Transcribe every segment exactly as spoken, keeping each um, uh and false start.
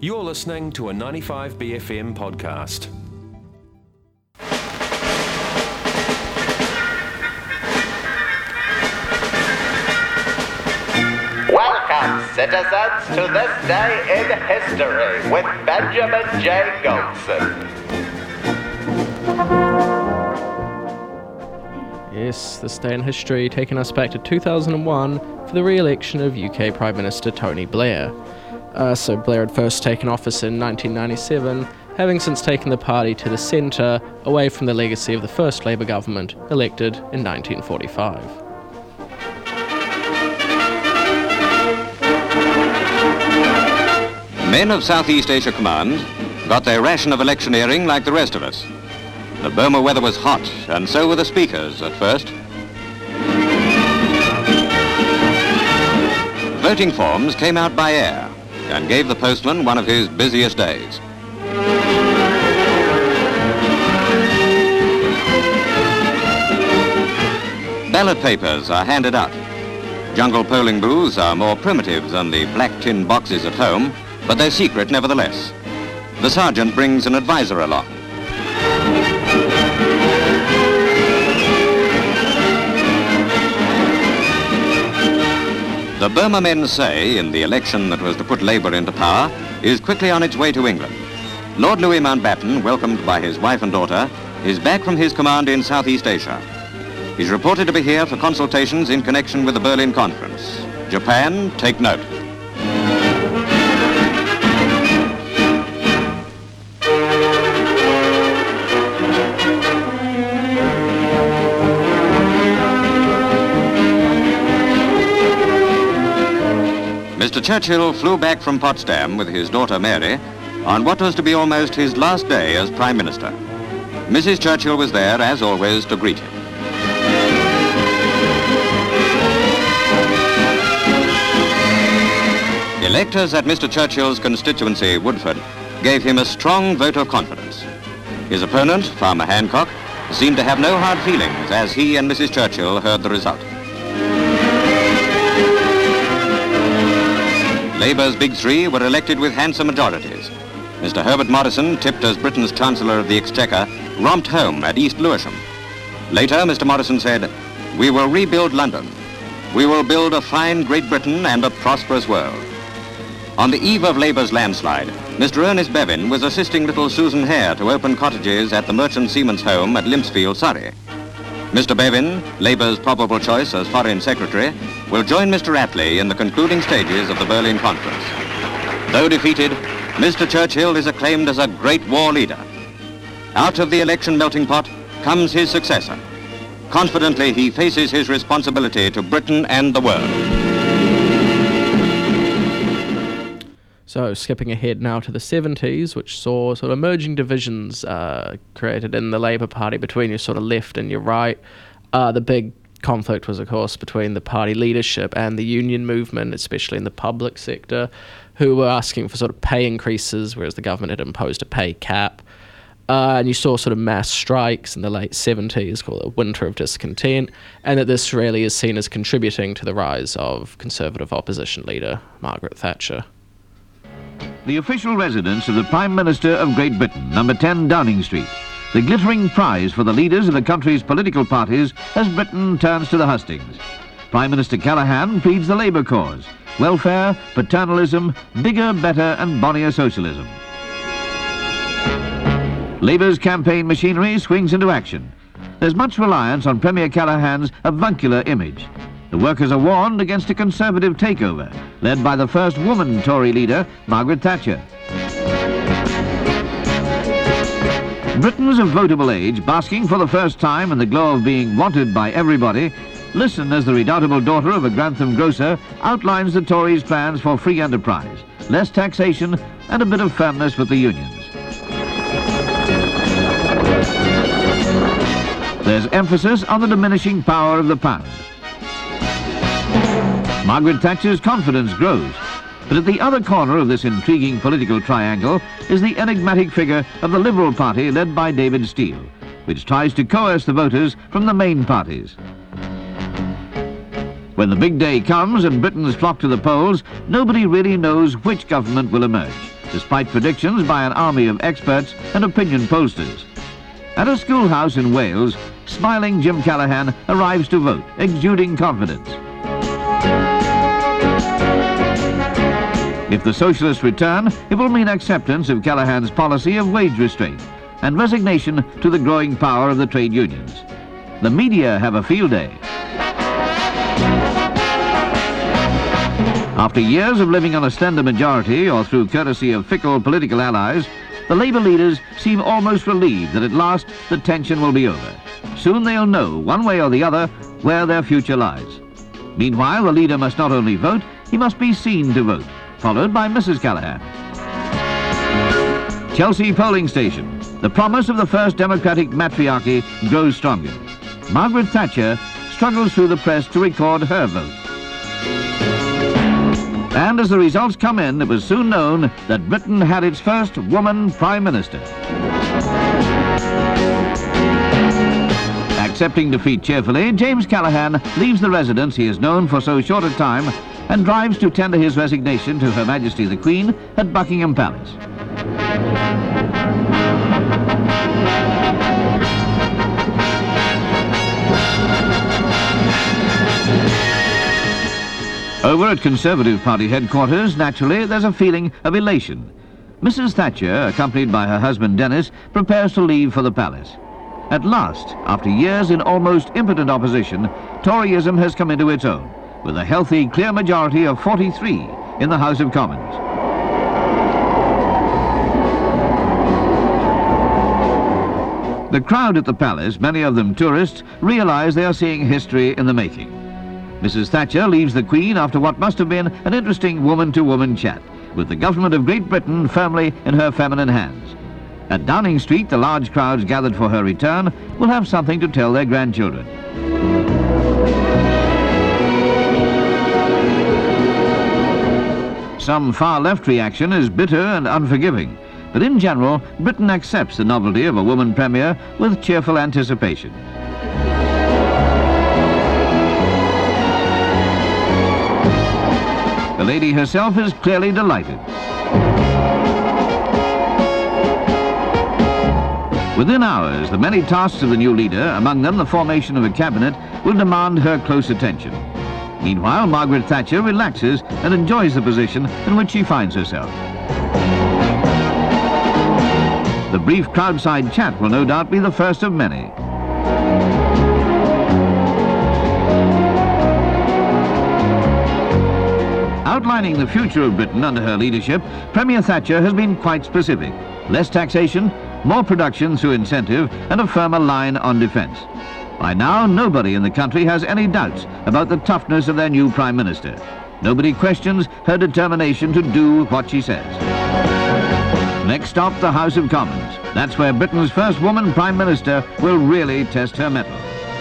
You're listening to a ninety-five B F M podcast. Welcome, citizens, to this day in history with Benjamin J. Goldson. Yes, this day in history taking us back to two thousand one for the re-election of U K Prime Minister Tony Blair. Uh, so Blair had first taken office in nineteen ninety-seven, having since taken the party to the centre, away from the legacy of the first Labour government, elected in nineteen forty-five. Men of Southeast Asia Command got their ration of electioneering like the rest of us. The Burma weather was hot, and so were the speakers at first. Voting forms came out by air and gave the postman one of his busiest days. Ballot papers are handed out. Jungle polling booths are more primitive than the black tin boxes at home, but they're secret nevertheless. The sergeant brings an advisor along. The Burma men say, in the election that was to put Labour into power, is quickly on its way to England. Lord Louis Mountbatten, welcomed by his wife and daughter, is back from his command in Southeast Asia. He's reported to be here for consultations in connection with the Berlin Conference. Japan, take note. Mister Churchill flew back from Potsdam with his daughter Mary on what was to be almost his last day as Prime Minister. Missus Churchill was there, as always, to greet him. Electors at Mister Churchill's constituency, Woodford, gave him a strong vote of confidence. His opponent, Farmer Hancock, seemed to have no hard feelings as he and Missus Churchill heard the result. Labour's big three were elected with handsome majorities. Mister Herbert Morrison, tipped as Britain's Chancellor of the Exchequer, romped home at East Lewisham. Later, Mister Morrison said, "We will rebuild London. We will build a fine Great Britain and a prosperous world." On the eve of Labour's landslide, Mister Ernest Bevin was assisting little Susan Hare to open cottages at the Merchant Seaman's Home at Limpsfield, Surrey. Mister Bevin, Labour's probable choice as Foreign Secretary, will join Mister Attlee in the concluding stages of the Berlin Conference. Though defeated, Mister Churchill is acclaimed as a great war leader. Out of the election melting pot comes his successor. Confidently, he faces his responsibility to Britain and the world. So, skipping ahead now to the seventies, which saw sort of emerging divisions uh, created in the Labour Party between your sort of left and your right. Uh, the big conflict was, of course, between the party leadership and the union movement, especially in the public sector, who were asking for sort of pay increases, whereas the government had imposed a pay cap. Uh, and you saw sort of mass strikes in the late seventies, called a winter of discontent, and that this really is seen as contributing to the rise of Conservative opposition leader Margaret Thatcher. The official residence of the Prime Minister of Great Britain, number ten Downing Street, the glittering prize for the leaders of the country's political parties as Britain turns to the hustings. Prime Minister Callaghan pleads the Labour cause: welfare, paternalism, bigger, better and bonnier socialism. Labour's campaign machinery swings into action. There's much reliance on Premier Callaghan's avuncular image. The workers are warned against a Conservative takeover, led by the first woman Tory leader, Margaret Thatcher. Britons of votable age, basking for the first time in the glow of being wanted by everybody, listen as the redoubtable daughter of a Grantham grocer outlines the Tories' plans for free enterprise, less taxation and a bit of firmness with the unions. There's emphasis on the diminishing power of the pound. Margaret Thatcher's confidence grows, but at the other corner of this intriguing political triangle is the enigmatic figure of the Liberal Party led by David Steel, which tries to coerce the voters from the main parties. When the big day comes and Britons flock to the polls, nobody really knows which government will emerge. despite predictions by an army of experts and opinion pollsters. At a schoolhouse in Wales, smiling Jim Callaghan arrives to vote, exuding confidence. If the socialists return, it will mean acceptance of Callaghan's policy of wage restraint and resignation to the growing power of the trade unions. The media have a field day. After years of living on a slender majority or through courtesy of fickle political allies, the Labour leaders seem almost relieved that at last the tension will be over. Soon they'll know, one way or the other, where their future lies. Meanwhile, the leader must not only vote, he must be seen to vote, followed by Missus Callaghan. Chelsea polling station. The promise of the first democratic matriarchy grows stronger. Margaret Thatcher struggles through the press to record her vote. And as the results come in, it was soon known that Britain had its first woman Prime Minister. Accepting defeat cheerfully, James Callaghan leaves the residence he has known for so short a time and drives to tender his resignation to Her Majesty the Queen at Buckingham Palace. Over at Conservative Party headquarters, naturally, there's a feeling of elation. Missus Thatcher, accompanied by her husband Dennis, prepares to leave for the palace. At last, after years in almost impotent opposition, Toryism has come into its own, with a healthy, clear majority of forty-three in the House of Commons. The crowd at the palace, many of them tourists, realise they are seeing history in the making. Missus Thatcher leaves the Queen after what must have been an interesting woman-to-woman chat, with the government of Great Britain firmly in her feminine hands. At Downing Street, the large crowds gathered for her return will have something to tell their grandchildren. Some far-left reaction is bitter and unforgiving, but in general, Britain accepts the novelty of a woman premier with cheerful anticipation. The lady herself is clearly delighted. Within hours, the many tasks of the new leader, among them the formation of a cabinet, will demand her close attention. Meanwhile, Margaret Thatcher relaxes and enjoys the position in which she finds herself. The brief crowdside chat will no doubt be the first of many. Outlining the future of Britain under her leadership, Premier Thatcher has been quite specific. Less taxation, more production through incentive, and a firmer line on defence. By now, nobody in the country has any doubts about the toughness of their new Prime Minister. Nobody questions her determination to do what she says. Next stop, the House of Commons. That's where Britain's first woman Prime Minister will really test her mettle.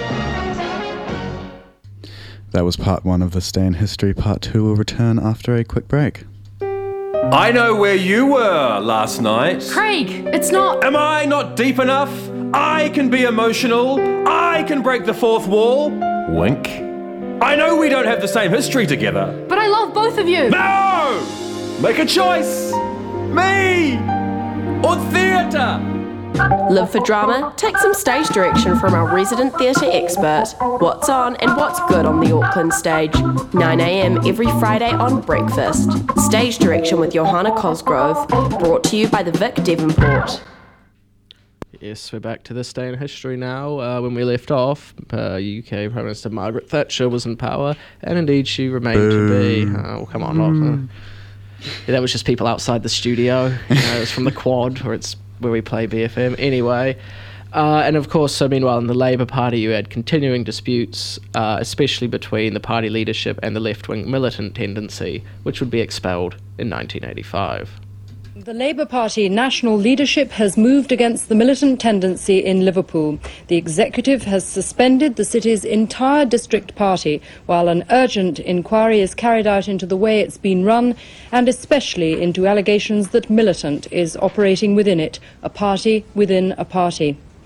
That was part one of This Day in History. Part two will return after a quick break. I know where you were last night. Craig, it's not... Am I not deep enough? I can be emotional. I can break the fourth wall. Wink. I know we don't have the same history together. But I love both of you. No! Make a choice. Me or theatre. Live for drama? Take some stage direction from our resident theatre expert. What's on and what's good on the Auckland stage. nine a m every Friday on Breakfast. Stage direction with Johanna Cosgrove. Brought to you by the Vic Devonport. Yes, we're back to This Day in History now. Uh, when we left off, uh, U K Prime Minister Margaret Thatcher was in power, and indeed she remained Boo. to be. Oh, come on. Mm. Yeah, that was just people outside the studio. You know, it was from the quad, where it's where we play B F M. Anyway, uh, and of course, so meanwhile, in the Labour Party, you had continuing disputes, uh, especially between the party leadership and the left-wing militant tendency, which would be expelled in nineteen eighty-five. The Labour Party national leadership has moved against the militant tendency in Liverpool. The executive has suspended the city's entire district party, while an urgent inquiry is carried out into the way it's been run, and especially into allegations that Militant is operating within it, a party within a party.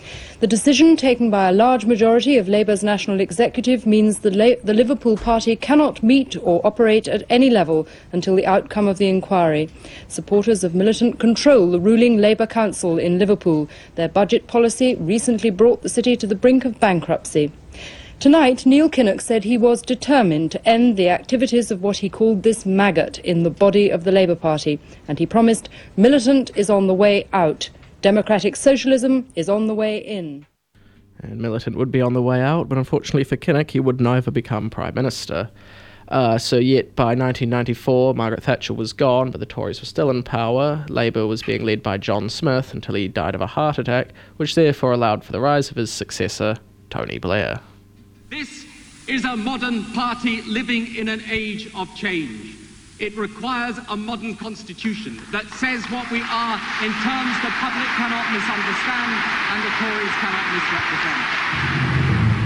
The decision taken by a large majority of Labour's national executive means the, La- the Liverpool party cannot meet or operate at any level until the outcome of the inquiry. Supporters of militant control the ruling Labour council in Liverpool. Their budget policy recently brought the city to the brink of bankruptcy. Tonight, Neil Kinnock said he was determined to end the activities of what he called this maggot in the body of the Labour Party, and he promised militant is on the way out. Democratic socialism is on the way in. And militant would be on the way out, but unfortunately for Kinnock, he would never become Prime Minister. Uh, so yet by nineteen ninety-four, Margaret Thatcher was gone, but the Tories were still in power. Labour was being led by John Smith until he died of a heart attack, which therefore allowed for the rise of his successor, Tony Blair. This is a modern party living in an age of change. It requires a modern constitution that says what we are in terms the public cannot misunderstand and the Tories cannot misrepresent.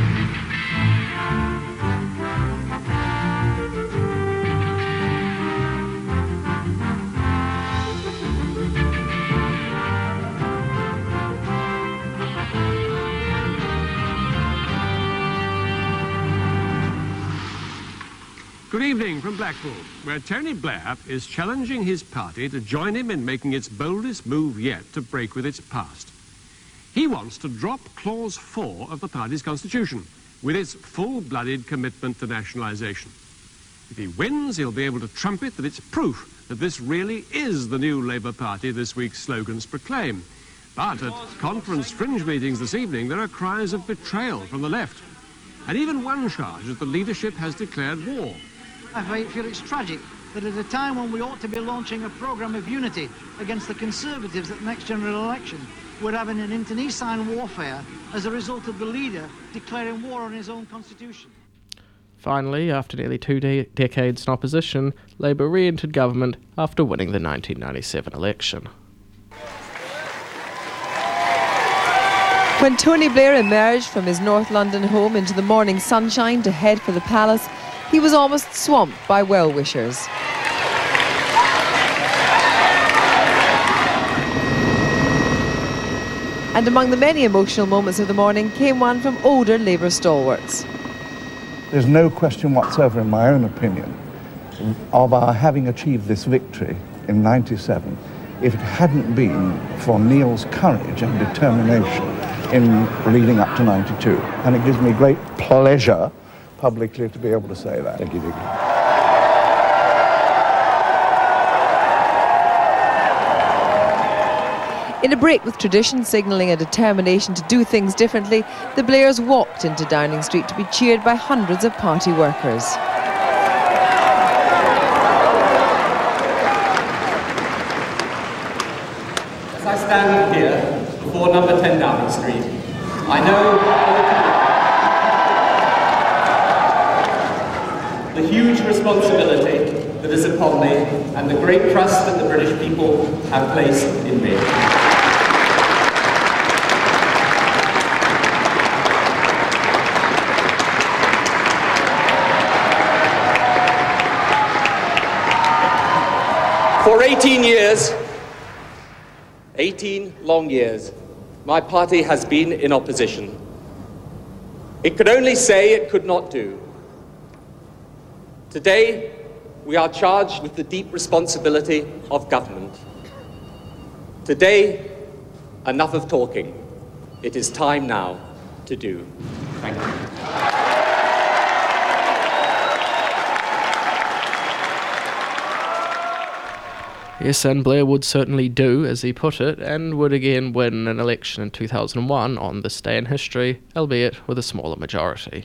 Good evening from Blackpool, where Tony Blair is challenging his party to join him in making its boldest move yet to break with its past. He wants to drop Clause four of the party's constitution, with its full-blooded commitment to nationalisation. If he wins, he'll be able to trumpet that it's proof that this really is the new Labour Party this week's slogans proclaim. But at conference fringe meetings this evening, there are cries of betrayal from the left, and even one charge that the leadership has declared war. I feel it's tragic that at a time when we ought to be launching a programme of unity against the Conservatives at the next general election, we're having an internecine warfare as a result of the leader declaring war on his own constitution. Finally, after nearly two de- decades in opposition, Labour re-entered government after winning the nineteen ninety-seven election. When Tony Blair emerged from his North London home into the morning sunshine to head for the palace, he was almost swamped by well-wishers. And among the many emotional moments of the morning came one from older Labour stalwarts. There's no question whatsoever, in my own opinion, of our having achieved this victory in ninety-seven if it hadn't been for Neil's courage and determination in leading up to ninety-two. And it gives me great pleasure publicly to be able to say that. Thank you, Dick. In a break with tradition signalling a determination to do things differently, the Blairs walked into Downing Street to be cheered by hundreds of party workers. As I stand here before number ten Downing Street, I know the huge responsibility that is upon me and the great trust that the British people have placed in me. For eighteen years, eighteen long years, my party has been in opposition. It could only say it could not do. Today, we are charged with the deep responsibility of government. Today, enough of talking. It is time now to do. Thank you. Yes, and Blair would certainly do, as he put it, and would again win an election in two thousand one on this day in history, albeit with a smaller majority.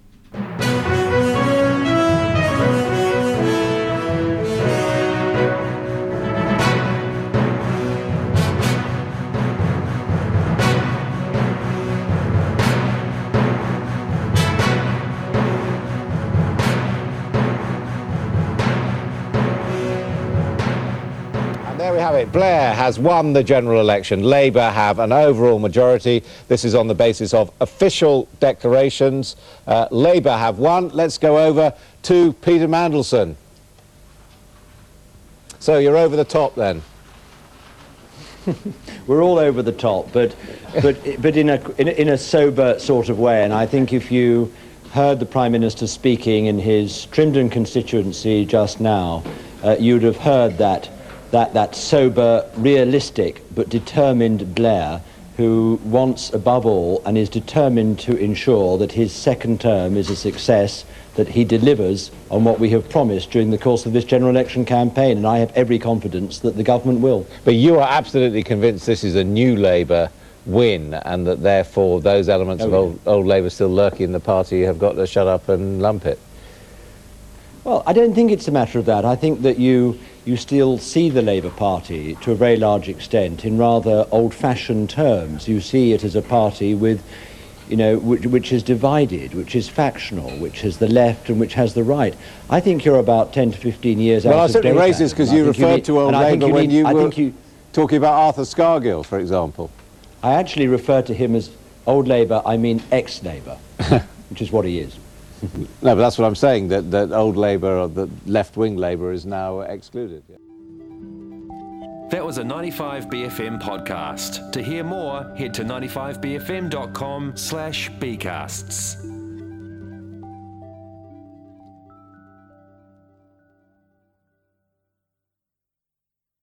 There we have it. Blair has won the general election. Labour have an overall majority. This is on the basis of official declarations. Uh, Labour have won. Let's go over to Peter Mandelson. So you're over the top then. We're all over the top, but but but in a, in a in a sober sort of way. And I think if you heard the Prime Minister speaking in his Trimdon constituency just now, uh, you'd have heard that that that sober, realistic but determined Blair, who wants above all and is determined to ensure that his second term is a success, that he delivers on what we have promised during the course of this general election campaign, and I have every confidence that the government will. But you are absolutely convinced this is a new Labour win, and that therefore those elements Oh, of yeah. old, old Labour still lurking in the party have got to shut up and lump it? Well, I don't think it's a matter of that. I think that you you still see the Labour Party to a very large extent in rather old-fashioned terms. You see it as a party with, you know, which, which is divided, which is factional, which has the left and which has the right. I think you're about ten to fifteen years Well, out I of certainly date, raised this Adam. because I you think referred need- to old and I think Labour you when need- you I were think you, talking about Arthur Scargill, for example. I actually refer to him as old Labour, I mean ex-Labour, which is what he is. No, but that's what I'm saying, that, that old Labour, or the left-wing Labour, is now excluded. Yeah. That was a ninety-five B F M podcast. To hear more, head to ninety-five B F M dot com slash bcasts.